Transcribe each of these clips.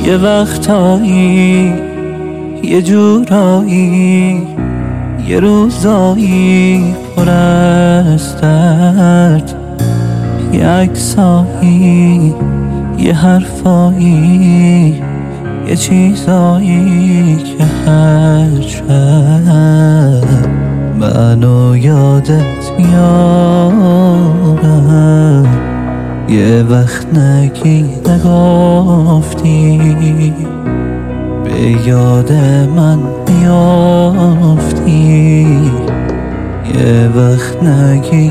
یه وقتایی یه جورایی یه روزایی پر از درد، یه عکسایی یه حرفایی یه چیزایی که هر شب منو یادت میارم. یه وقت نگی نگفتی، به یاد من میافتی. یه وقت نگی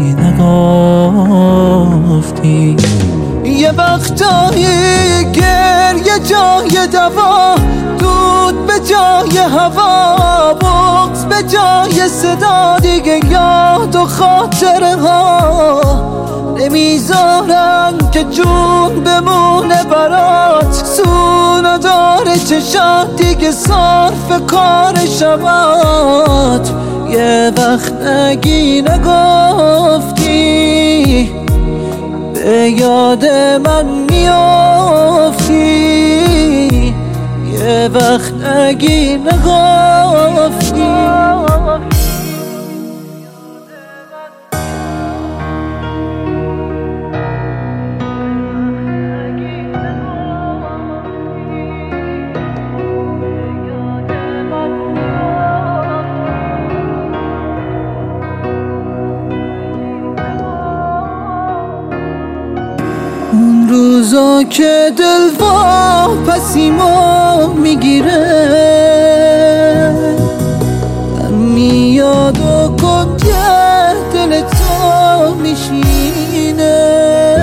نگفتی. یه وقتایی گریه جای دوا، دود به جای هوا، بغض به جای صدا، دیگه یاد و خاطره ها نمیذارن که جون بمونه برات. سونا داره چشات دیگه صرف کار شبات. یه وقت نگی نگفتی، به یاد من میافتی. یه وقت نگی نگفتی. اون روزا که دل واپسیمو میگیره، من میاد و کنجه دل تو میشینه.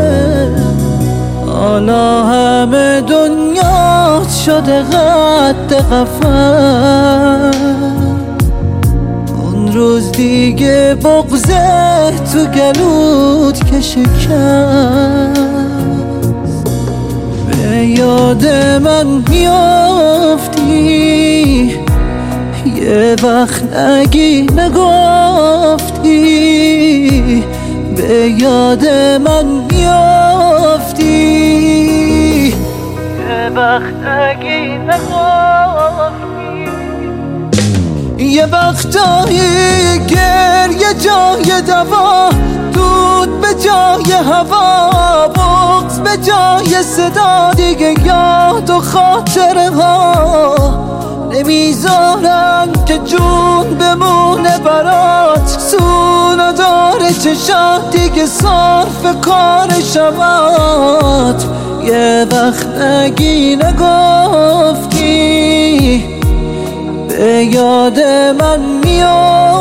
حالا همه دنیا شده قد قفا، اون روز دیگه بغضه تو گلوت که شکست. به یاد من میافتی، یه وقت نگی نگفتی. به یاد من میافتی، یه وقت نگی نگفتی. یه وقتایی گریه جای دوا، دود به جای هوا، بغض به جای صدا، دیگه یاد و خاطره ها نمیذارن که جون بمونه برات. سونا داره چشات دیگه صرف کار شبات. یه وقت نگی نگفتی، به یاد من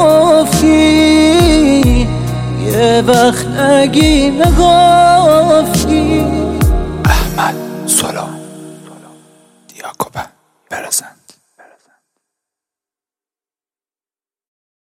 میافتی. یه وقت نگی نگفتی.